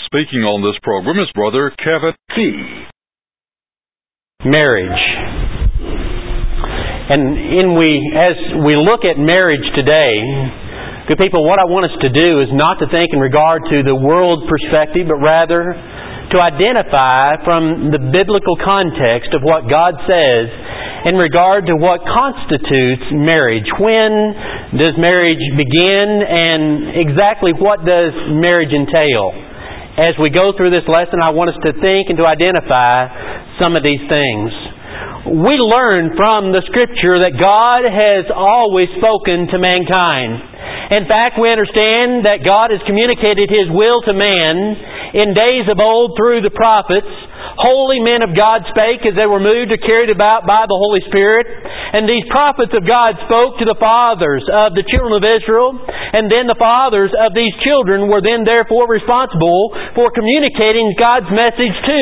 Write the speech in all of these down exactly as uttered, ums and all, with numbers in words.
speaking on this program is Brother Kevin T. Marriage. And in we, as we look at marriage today, good people, what I want us to do is not to think in regard to the world perspective, but rather to identify from the biblical context of what God says in regard to what constitutes marriage. When does marriage begin, and exactly what does marriage entail? As we go through this lesson, I want us to think and to identify some of these things. We learn from the Scripture that God has always spoken to mankind. In fact, we understand that God has communicated His will to man in days of old through the prophets. Holy men of God spake as they were moved or carried about by the Holy Spirit. And these prophets of God spoke to the fathers of the children of Israel. And then the fathers of these children were then therefore responsible for communicating God's message to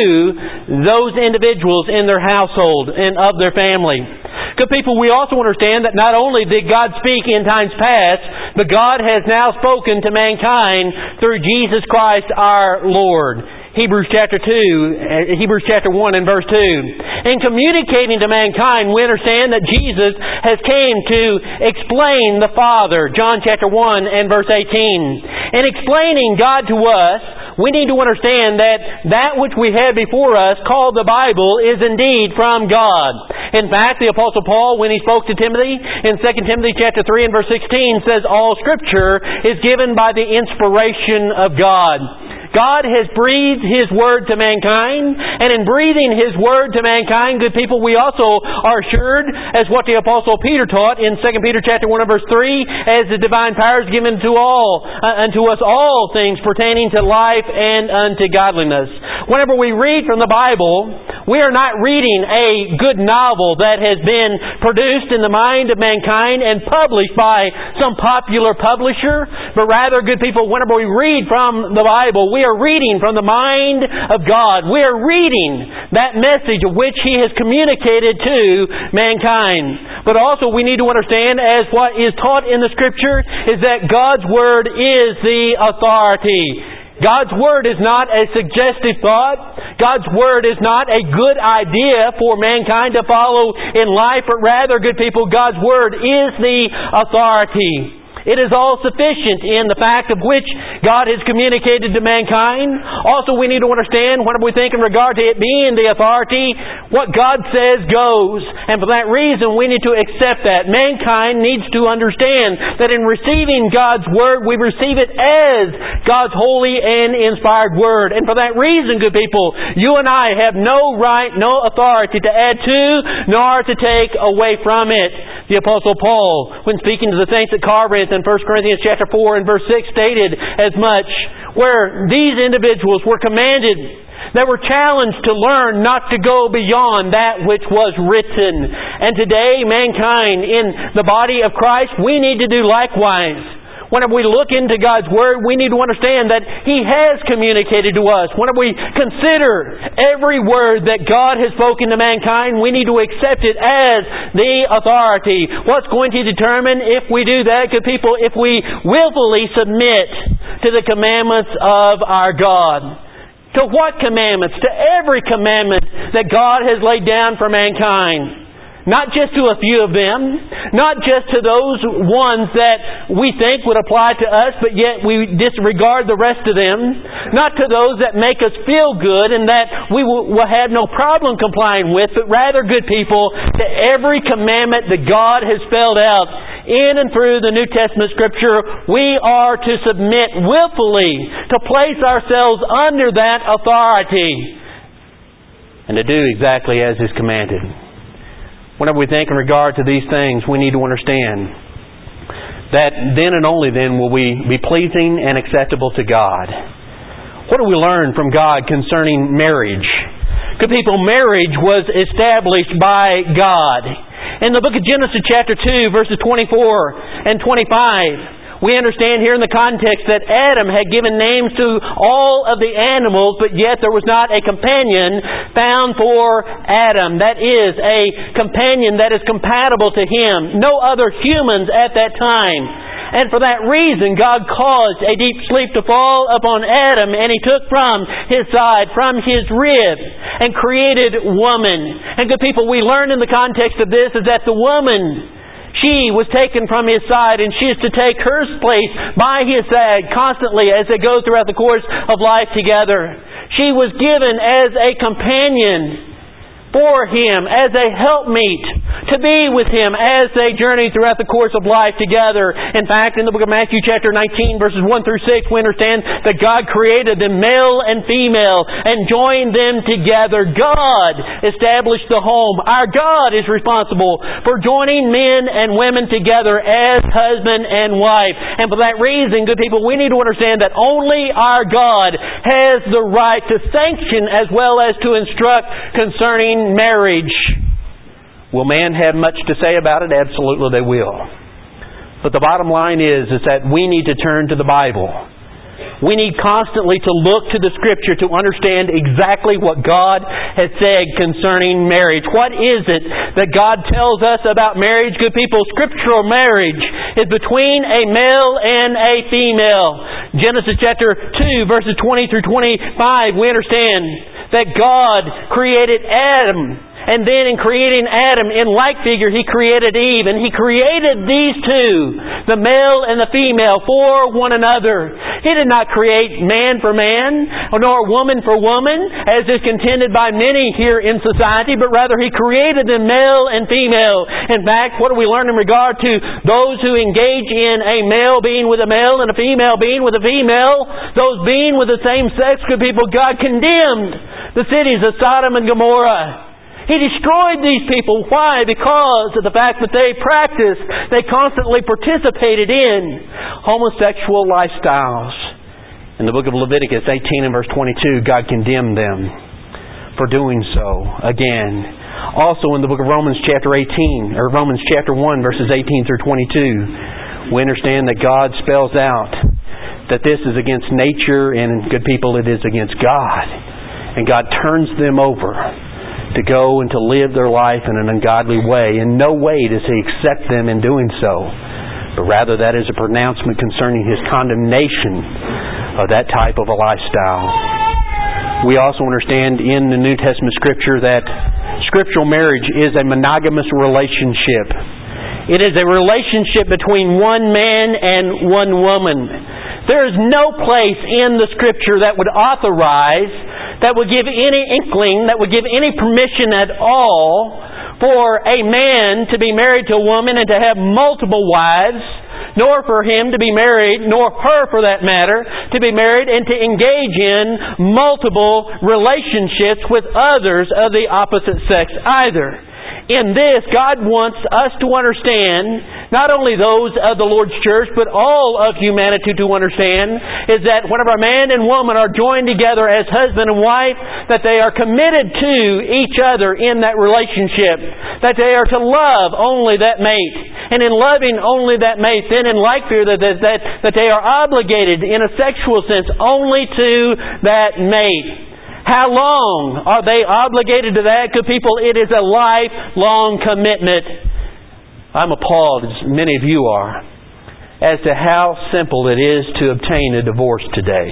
those individuals in their household and of their family. Good people, we also understand that not only did God speak in times past, but God has now spoken to mankind through Jesus Christ our Lord. Hebrews chapter two, Hebrews chapter one and verse two. In communicating to mankind, we understand that Jesus has came to explain the Father. John chapter one and verse eighteen. In explaining God to us, we need to understand that that which we have before us, called the Bible, is indeed from God. In fact, the Apostle Paul, when he spoke to Timothy, in Second Timothy chapter three and verse sixteen, says, all Scripture is given by the inspiration of God. God has breathed His Word to mankind, and in breathing His Word to mankind, good people, we also are assured, as what the Apostle Peter taught in Second Peter chapter one and verse three, as the divine power is given to all, uh, unto us all things pertaining to life and unto godliness. Whenever we read from the Bible, we are not reading a good novel that has been produced in the mind of mankind and published by some popular publisher, but rather, good people, whenever we read from the Bible, we are reading from the mind of God. We are reading that message of which He has communicated to mankind. But also we need to understand, as what is taught in the Scripture, is that God's Word is the authority. God's Word is not a suggestive thought. God's Word is not a good idea for mankind to follow in life, but rather, good people, God's Word is the authority. It is all sufficient in the fact of which God has communicated to mankind. Also, we need to understand, when we think in regard to it being the authority, what God says goes. And for that reason, we need to accept that. Mankind needs to understand that in receiving God's Word, we receive it as God's holy and inspired Word. And for that reason, good people, you and I have no right, no authority to add to, nor to take away from it. The Apostle Paul, when speaking to the saints at Corinth in First Corinthians chapter four and verse six, stated as much, where these individuals were commanded, they were challenged to learn not to go beyond that which was written. And today, mankind in the body of Christ, we need to do likewise. Whenever we look into God's Word, we need to understand that He has communicated to us. Whenever we consider every word that God has spoken to mankind, we need to accept it as the authority. What's going to determine if we do that, good people, if we willfully submit to the commandments of our God. To what commandments? To every commandment that God has laid down for mankind. Not just to a few of them, not just to those ones that we think would apply to us, but yet we disregard the rest of them. Not to those that make us feel good and that we will have no problem complying with, but rather, good people, to every commandment that God has spelled out in and through the New Testament Scripture, we are to submit willfully, to place ourselves under that authority, and to do exactly as is commanded. Whenever we think in regard to these things, we need to understand that then and only then will we be pleasing and acceptable to God. What do we learn from God concerning marriage? Good people, marriage was established by God. In the book of Genesis chapter two, verses twenty-four and twenty-five, we understand here in the context that Adam had given names to all of the animals, but yet there was not a companion found for Adam. That is, a companion that is compatible to him. No other humans at that time And for that reason, God caused a deep sleep to fall upon Adam, and He took from his side, from his rib, and created woman. And good people, we learn in the context of this is that the woman, she was taken from his side, and she is to take her place by his side constantly as they go throughout the course of life together. She was given as a companion for him, as a helpmeet, to be with him as they journey throughout the course of life together. In fact, in the book of Matthew chapter nineteen, verses one through six, we understand that God created them male and female and joined them together. God established the home. Our God is responsible for joining men and women together as husband and wife. And for that reason, good people, we need to understand that only our God has the right to sanction as well as to instruct concerning marriage. Will man have much to say about it? Absolutely they will. But the bottom line is, is that we need to turn to the Bible. We need constantly to look to the Scripture to understand exactly what God has said concerning marriage. What is it that God tells us about marriage? Good people, scriptural marriage is between a male and a female. Genesis chapter two, verses twenty through twenty-five, we understand that God created Adam. And then in creating Adam, in like figure, He created Eve. And He created these two, the male and the female, for one another. He did not create man for man, nor woman for woman, as is contended by many here in society, but rather He created them male and female. In fact, what do we learn in regard to those who engage in a male being with a male and a female being with a female? Those being with the same sex, good people, God condemned the cities of Sodom and Gomorrah. He destroyed these people. Why? Because of the fact that they practiced, they constantly participated in homosexual lifestyles. In the book of Leviticus eighteen and verse twenty-two, God condemned them for doing so again. Also in the book of Romans chapter eighteen, or Romans chapter one, verses eighteen through twenty-two, we understand that God spells out that this is against nature, and good people, it is against God. And God turns them over to go and to live their life in an ungodly way. In no way does He accept them in doing so, but rather that is a pronouncement concerning His condemnation of that type of a lifestyle. We also understand in the New Testament Scripture that scriptural marriage is a monogamous relationship. It is a relationship between one man and one woman. There is no place in the Scripture that would authorize, that would give any inkling, that would give any permission at all for a man to be married to a woman and to have multiple wives, nor for him to be married, nor her for that matter, to be married and to engage in multiple relationships with others of the opposite sex either. In this, God wants us to understand, not only those of the Lord's church, but all of humanity to understand, is that whenever a man and woman are joined together as husband and wife, that they are committed to each other in that relationship, that they are to love only that mate. And in loving only that mate, then in like fear that, that, that, that they are obligated in a sexual sense only to that mate. How long are they obligated to that? Good people, it is a lifelong commitment. I'm appalled, as many of you are, as to how simple it is to obtain a divorce today.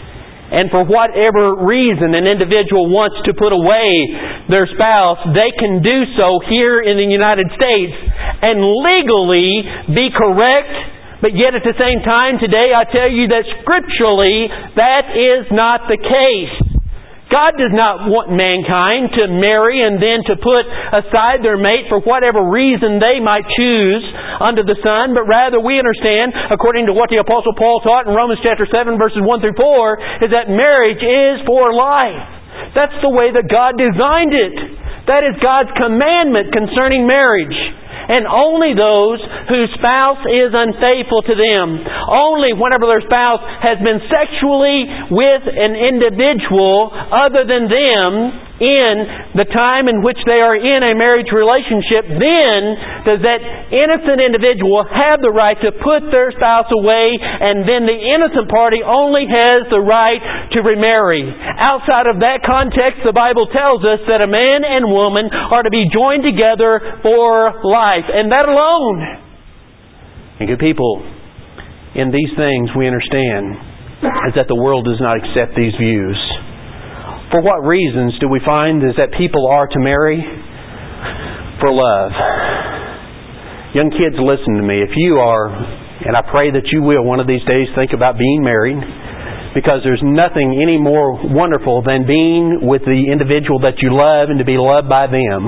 And for whatever reason an individual wants to put away their spouse, they can do so here in the United States and legally be correct. But yet at the same time today I tell you that scripturally that is not the case. God does not want mankind to marry and then to put aside their mate for whatever reason they might choose under the sun, but rather we understand, according to what the Apostle Paul taught in Romans chapter seven, verses one through four, is that marriage is for life. That's the way that God designed it. That is God's commandment concerning marriage. And only those whose spouse is unfaithful to them, only whenever their spouse has been sexually with an individual other than them in the time in which they are in a marriage relationship, then does that innocent individual have the right to put their spouse away, and then the innocent party only has the right to remarry. Outside of that context, the Bible tells us that a man and woman are to be joined together for life, and that alone. And good people, in these things we understand is that the world does not accept these views. For what reasons do we find is that people are to marry? For love. Young kids, listen to me. If you are, and I pray that you will one of these days think about being married, because there's nothing any more wonderful than being with the individual that you love and to be loved by them.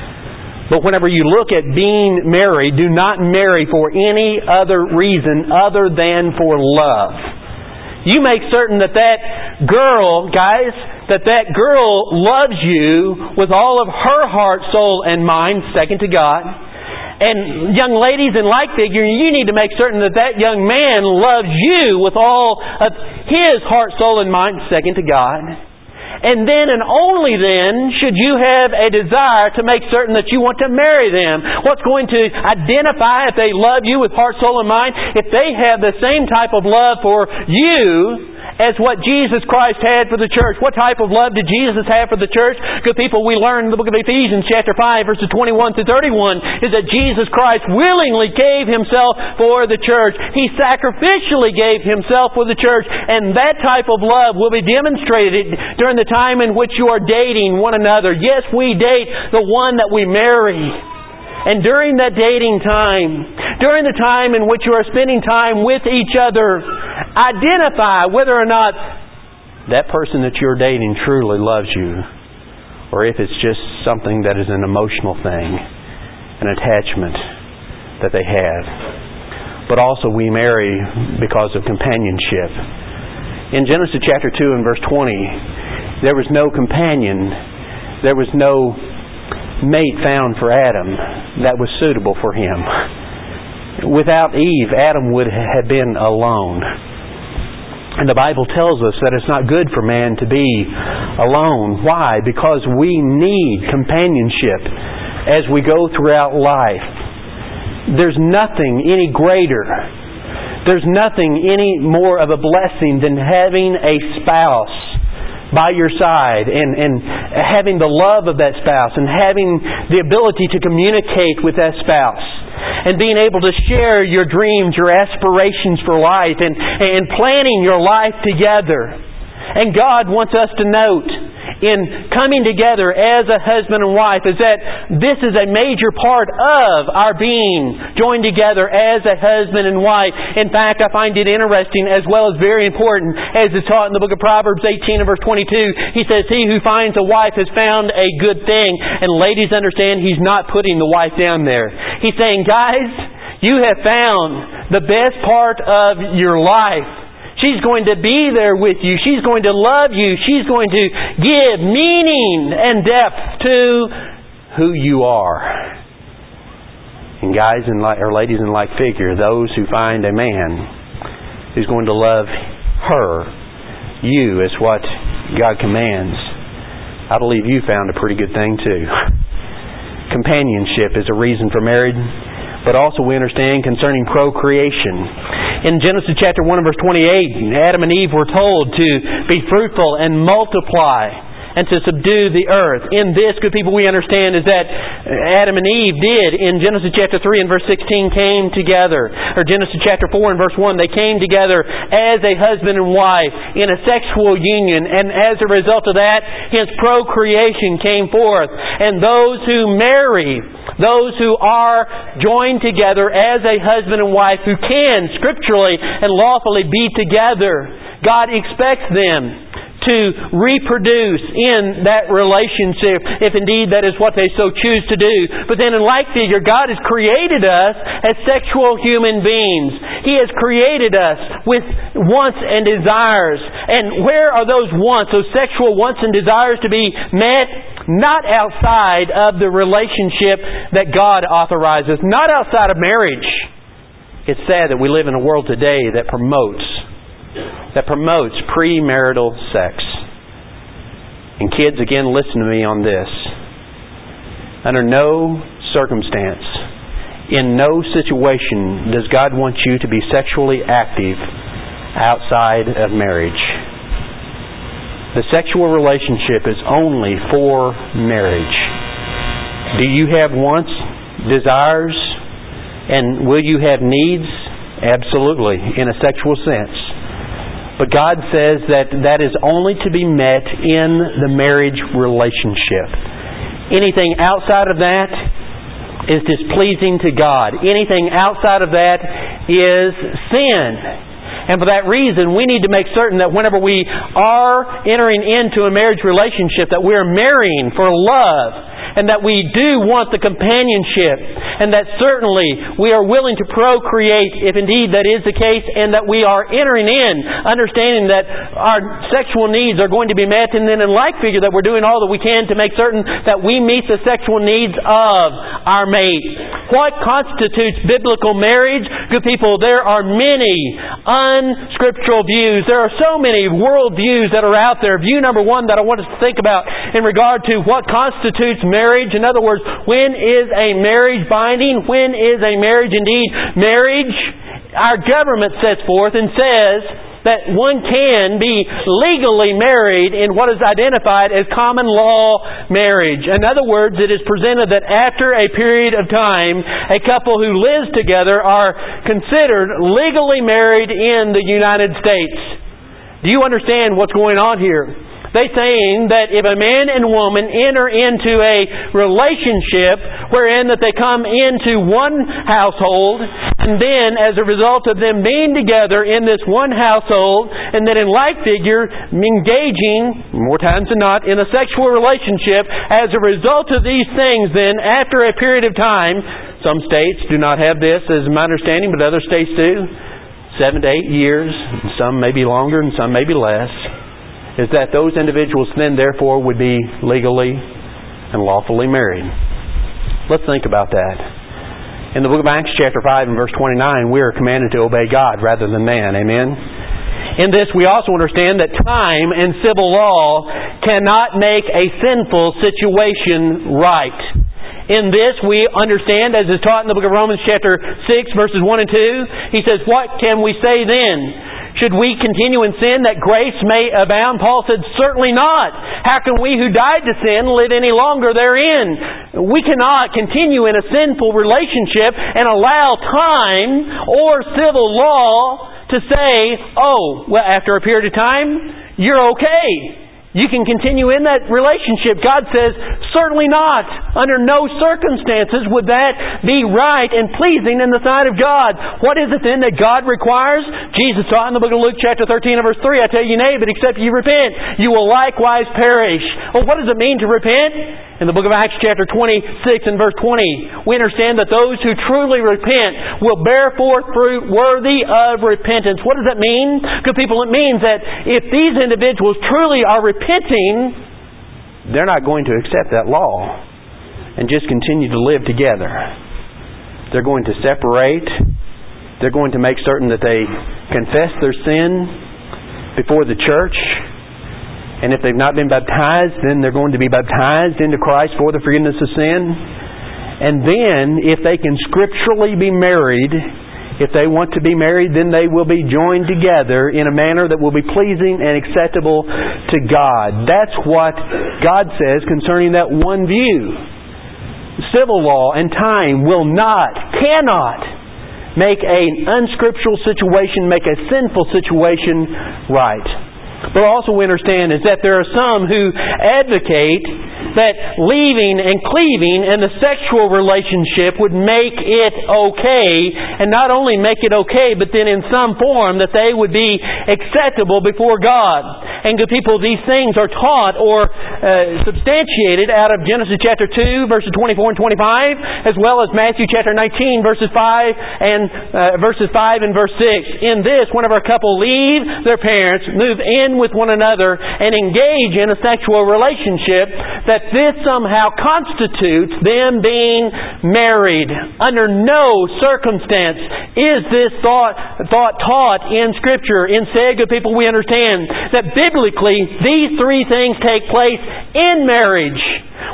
But whenever you look at being married, do not marry for any other reason other than for love. You make certain that that girl, guys, that that girl loves you with all of her heart, soul, and mind, second to God. And young ladies in like figure, you need to make certain that that young man loves you with all of his heart, soul, and mind, second to God. And then and only then should you have a desire to make certain that you want to marry them. What's going to identify if they love you with heart, soul, and mind? If they have the same type of love for you as what Jesus Christ had for the church. What type of love did Jesus have for the church? Good people, we learn in the book of Ephesians chapter five verses twenty-one through thirty-one is that Jesus Christ willingly gave Himself for the church. He sacrificially gave Himself for the church. And that type of love will be demonstrated during the time in which you are dating one another. Yes, we date the one that we marry. And during that dating time, during the time in which you are spending time with each other, identify whether or not that person that you're dating truly loves you, or if it's just something that is an emotional thing, an attachment that they have. But also we marry because of companionship. In Genesis chapter two and verse twenty, there was no companion, there was no mate found for Adam that was suitable for him. Without Eve, Adam would have been alone. And the Bible tells us that it's not good for man to be alone. Why? Because we need companionship as we go throughout life. There's nothing any greater, there's nothing any more of a blessing than having a spouse by your side and, and having the love of that spouse and having the ability to communicate with that spouse and being able to share your dreams, your aspirations for life and, and planning your life together. And God wants us to note in coming together as a husband and wife is that this is a major part of our being joined together as a husband and wife. In fact, I find it interesting as well as very important as is taught in the book of Proverbs eighteen and verse twenty-two. He says, "He who finds a wife has found a good thing." And ladies, understand He's not putting the wife down there. He's saying, guys, you have found the best part of your life. She's going to be there with you. She's going to love you. She's going to give meaning and depth to who you are. And guys and or ladies in like figure, those who find a man who's going to love her, you, is what God commands. I believe you found a pretty good thing too. Companionship is a reason for marriage. But also we understand concerning procreation. In Genesis chapter one and verse twenty-eight, Adam and Eve were told to be fruitful and multiply and to subdue the earth. In this, good people, we understand is that Adam and Eve did in Genesis chapter three and verse sixteen came together. Or Genesis chapter four and verse one, they came together as a husband and wife in a sexual union. And as a result of that, hence procreation came forth. And those who marry, those who are joined together as a husband and wife who can scripturally and lawfully be together, God expects them to reproduce in that relationship, if indeed that is what they so choose to do. But then in like figure, God has created us as sexual human beings. He has created us with wants and desires. And where are those wants, those sexual wants and desires to be met? Not outside of the relationship that God authorizes. Not outside of marriage. It's sad that we live in a world today that promotes that promotes premarital sex. And kids, again, listen to me on this. Under no circumstance, in no situation does God want you to be sexually active outside of marriage. The sexual relationship is only for marriage. Do you have wants, desires, and will you have needs Absolutely, in a sexual sense. But God says that that is only to be met in the marriage relationship. Anything outside of that is displeasing to God. Anything outside of that is sin. And for that reason, we need to make certain that whenever we are entering into a marriage relationship, that we are marrying for love, and that we do want the companionship, and that certainly we are willing to procreate, if indeed that is the case, and that we are entering in, understanding that our sexual needs are going to be met, and then in like figure that we're doing all that we can to make certain that we meet the sexual needs of our mate. What constitutes biblical marriage? Good people, there are many unscriptural views. There are so many world views that are out there. View number one that I want us to think about in regard to what constitutes marriage. Marriage. In other words, when is a marriage binding? When is a marriage indeed marriage? Our government sets forth and says that one can be legally married in what is identified as common law marriage. In other words, it is presented that after a period of time, a couple who lives together are considered legally married in the United States. Do you understand what's going on here? They're saying that if a man and woman enter into a relationship wherein that they come into one household, and then as a result of them being together in this one household, and then in like figure engaging, more times than not, in a sexual relationship, as a result of these things, then after a period of time, some states do not have this as my understanding, but other states do, seven to eight years, some may be longer and some may be less, is that those individuals then therefore would be legally and lawfully married. Let's think about that. In the book of Acts chapter five and verse twenty-nine, we are commanded to obey God rather than man. Amen? In this we also understand that time and civil law cannot make a sinful situation right. In this we understand, as is taught in the book of Romans chapter six verses one and two, he says, what can we say then? Should we continue in sin that grace may abound? Paul said, certainly not. How can we who died to sin live any longer therein? We cannot continue in a sinful relationship and allow time or civil law to say, oh, well, after a period of time, you're okay. You can continue in that relationship. God says, certainly not. Under no circumstances would that be right and pleasing in the sight of God. What is it then that God requires? Jesus taught in the book of Luke chapter thirteen and verse three, I tell you, nay, but except you repent, you will likewise perish. Well, what does it mean to repent? In the book of Acts chapter twenty-six and verse twenty, we understand that those who truly repent will bear forth fruit worthy of repentance. What does that mean? Good people, it means that if these individuals truly are repenting, they're not going to accept that law and just continue to live together. They're going to separate. They're going to make certain that they confess their sin before the church. And if they've not been baptized, then they're going to be baptized into Christ for the forgiveness of sin. And then, if they can scripturally be married, if they want to be married, then they will be joined together in a manner that will be pleasing and acceptable to God. That's what God says concerning that one view. Civil law and time will not, cannot make an unscriptural situation, make a sinful situation right. But also we understand is that there are some who advocate that leaving and cleaving in the sexual relationship would make it okay, and not only make it okay, but then in some form that they would be acceptable before God. And good people, these things are taught or uh, substantiated out of Genesis chapter two, verses twenty-four and twenty-five, as well as Matthew chapter nineteen, verses five and uh, verses five and verse six. In this, whenever a couple leave their parents, move in with one another, and engage in a sexual relationship, that this somehow constitutes them being married. Under no circumstance is this thought, thought taught in Scripture. Instead, good people, we understand that biblically these three things take place in marriage.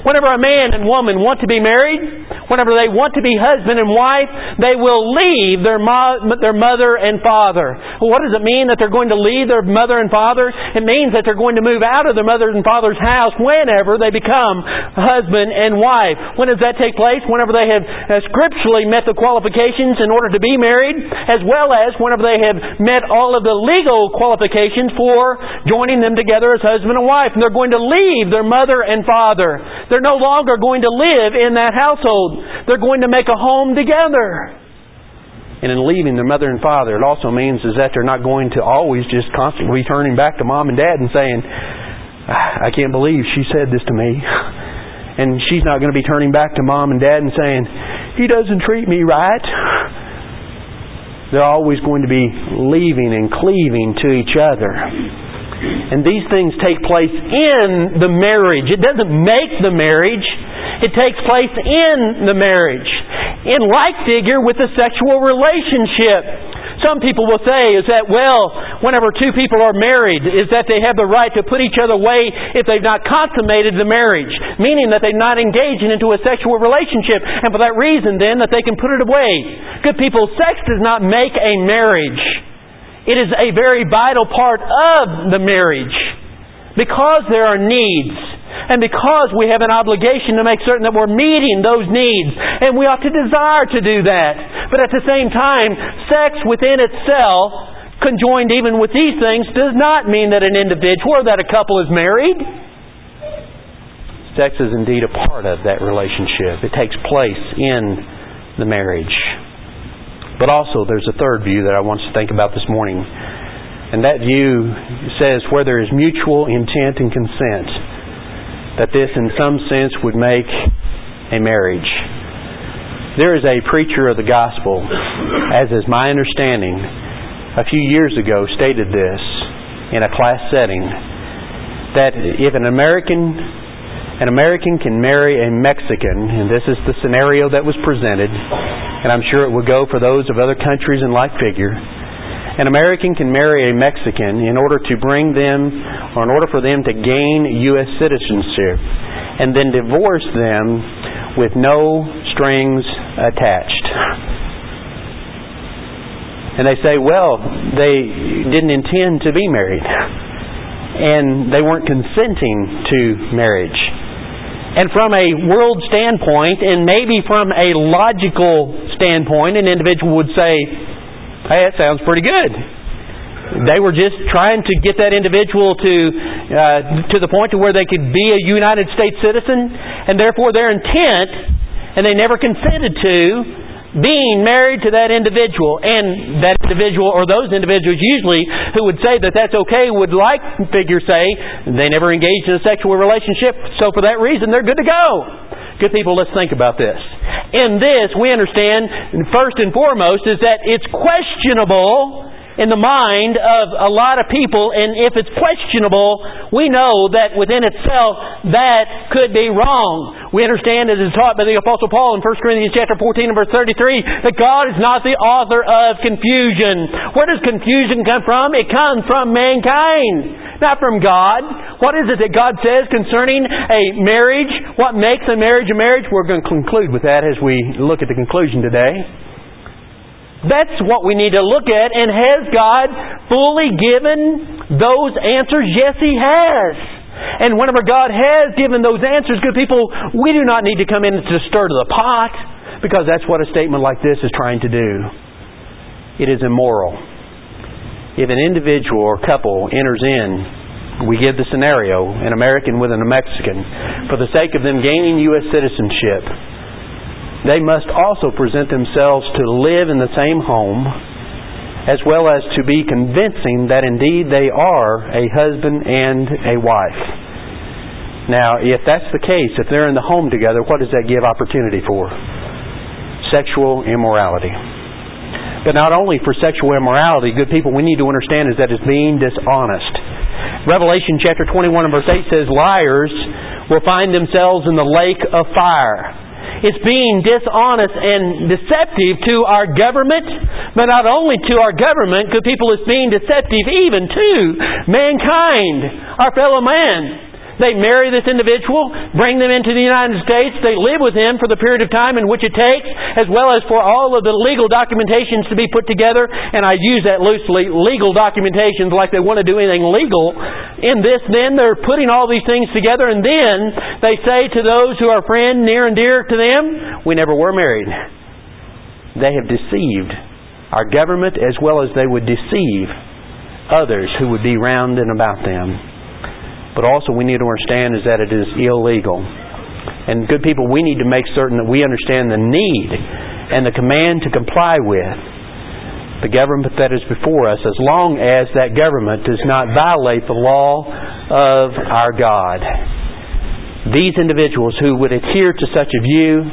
Whenever a man and woman want to be married, whenever they want to be husband and wife, they will leave their mo- their mother and father. Well, what does it mean that they're going to leave their mother and father? It means that they're going to move out of their mother and father's house whenever they become husband and wife. When does that take place? Whenever they have uh, scripturally met the qualifications in order to be married, as well as whenever they have met all of the legal qualifications for joining them together as husband and wife. And they're going to leave their mother and father. They're no longer going to live in that household. They're going to make a home together. And in leaving their mother and father, it also means is that they're not going to always just constantly turning back to mom and dad and saying, I can't believe she said this to me. And she's not going to be turning back to mom and dad and saying, he doesn't treat me right. They're always going to be leaving and cleaving to each other. And these things take place in the marriage. It doesn't make the marriage. It takes place in the marriage. In like figure with the sexual relationship. Some people will say is that, well, whenever two people are married, is that they have the right to put each other away if they've not consummated the marriage. Meaning that they're not engaging into a sexual relationship. And for that reason, then, that they can put it away. Good people, sex does not make a marriage. It is a very vital part of the marriage. Because there are needs. And because we have an obligation to make certain that we're meeting those needs. And we ought to desire to do that. But at the same time, sex within itself, conjoined even with these things, does not mean that an individual or that a couple is married. Sex is indeed a part of that relationship. It takes place in the marriage. But also there's a third view that I want us to think about this morning. And that view says where there is mutual intent and consent, that this in some sense would make a marriage. There is a preacher of the gospel, as is my understanding, a few years ago stated this in a class setting, that if an American An American can marry a Mexican, and this is the scenario that was presented, and I'm sure it would go for those of other countries in like figure. An American can marry a Mexican in order to bring them, or in order for them to gain U S citizenship, and then divorce them with no strings attached. And they say, well, they didn't intend to be married, and they weren't consenting to marriage. And from a world standpoint, and maybe from a logical standpoint, an individual would say, hey, that sounds pretty good. They were just trying to get that individual to uh, to the point to where they could be a United States citizen, and therefore their intent, and they never consented to, being married to that individual. And that individual, or those individuals usually, who would say that that's okay, would like figure say, they never engaged in a sexual relationship, so for that reason they're good to go. Good people, let's think about this. In this, we understand, first and foremost, is that it's questionable in the mind of a lot of people, and if it's questionable, we know that within itself that could be wrong. We understand, as is taught by the Apostle Paul in First Corinthians chapter fourteen and verse thirty-three, that God is not the author of confusion. Where does confusion come from? It comes from mankind, not from God. What is it that God says concerning a marriage? What makes a marriage a marriage? We're going to conclude with that as we look at the conclusion today. That's what we need to look at. And has God fully given those answers? Yes, He has. And whenever God has given those answers, good people, we do not need to come in to stir to the pot, because that's what a statement like this is trying to do. It is immoral. If an individual or couple enters in, we give the scenario, an American with a Mexican, for the sake of them gaining U S citizenship, they must also present themselves to live in the same home, as well as to be convincing that indeed they are a husband and a wife. Now, if that's the case, if they're in the home together, what does that give opportunity for? Sexual immorality. But not only for sexual immorality, good people, we need to understand is that it's being dishonest. Revelation chapter twenty-one and verse eight says, liars will find themselves in the lake of fire. It's being dishonest and deceptive to our government, but not only to our government, good people, it's being deceptive even to mankind, our fellow man. They marry this individual, bring them into the United States. They live with him for the period of time in which it takes, as well as for all of the legal documentations to be put together. And I use that loosely, legal documentations, like they want to do anything legal. In this, then, they're putting all these things together, and then they say to those who are friend, near and dear to them, we never were married. They have deceived our government as well as they would deceive others who would be round and about them. But also we need to understand is that it is illegal. And good people, we need to make certain that we understand the need and the command to comply with the government that is before us, as long as that government does not violate the law of our God. These individuals who would adhere to such a view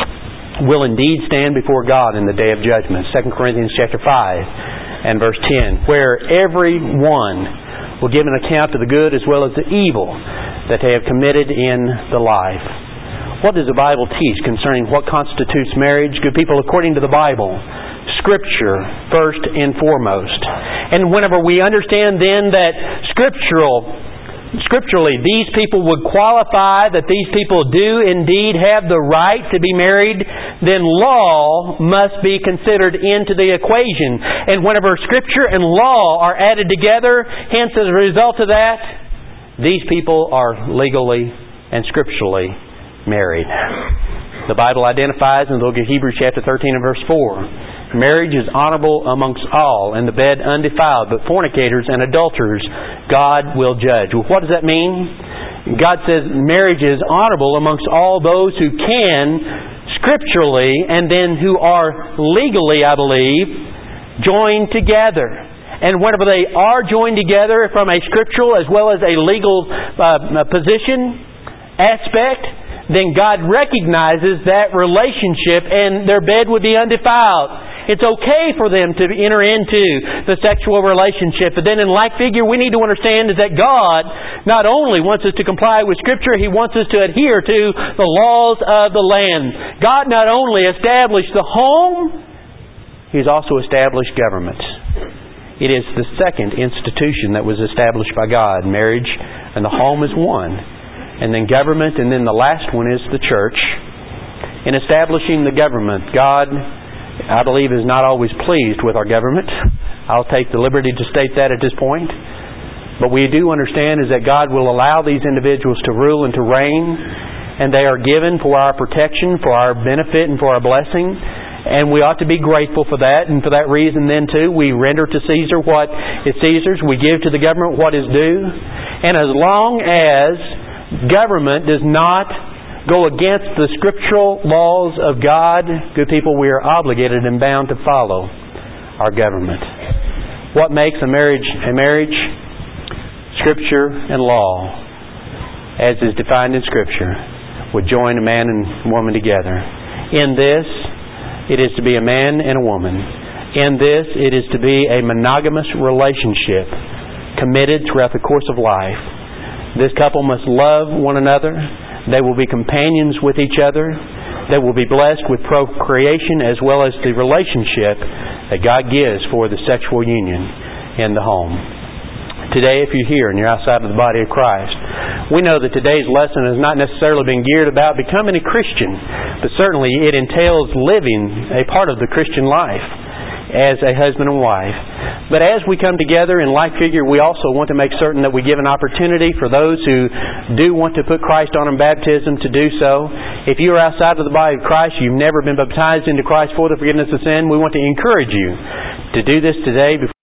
will indeed stand before God in the day of judgment. Second Corinthians chapter five and verse ten, where every one will give an account of the good as well as the evil that they have committed in the life. What does the Bible teach concerning what constitutes marriage? Good people, according to the Bible, Scripture first and foremost. And whenever we understand then that scriptural Scripturally, these people would qualify that these people do indeed have the right to be married, then law must be considered into the equation. And whenever Scripture and law are added together, hence as a result of that, these people are legally and scripturally married. The Bible identifies in the book of Hebrews chapter thirteen and verse four, marriage is honorable amongst all, and the bed undefiled, but fornicators and adulterers God will judge. Well, what does that mean? God says marriage is honorable amongst all those who can, scripturally, and then who are legally, I believe, joined together. And whenever they are joined together from a scriptural as well as a legal uh, position, aspect, then God recognizes that relationship and their bed would be undefiled. It's okay for them to enter into the sexual relationship. But then in like figure, we need to understand is that God not only wants us to comply with Scripture, He wants us to adhere to the laws of the land. God not only established the home, He's also established government. It is the second institution that was established by God. Marriage and the home is one. And then government, and then the last one is the church. In establishing the government, God, I believe, is not always pleased with our government. I'll take the liberty to state that at this point. But we do understand is that God will allow these individuals to rule and to reign, and they are given for our protection, for our benefit, and for our blessing. And we ought to be grateful for that. And for that reason then too, we render to Caesar what is Caesar's. We give to the government what is due. And as long as government does not go against the scriptural laws of God, good people, we are obligated and bound to follow our government. What makes a marriage a marriage? Scripture and law, as is defined in Scripture, would join a man and woman together. In this, it is to be a man and a woman. In this, it is to be a monogamous relationship committed throughout the course of life. This couple must love one another. They will be companions with each other. They will be blessed with procreation as well as the relationship that God gives for the sexual union in the home. Today, if you're here and you're outside of the body of Christ, we know that today's lesson has not necessarily been geared about becoming a Christian, but certainly it entails living a part of the Christian life as a husband and wife. But as we come together in like figure, we also want to make certain that we give an opportunity for those who do want to put Christ on in baptism to do so. If you are outside of the body of Christ, you've never been baptized into Christ for the forgiveness of sin, we want to encourage you to do this today before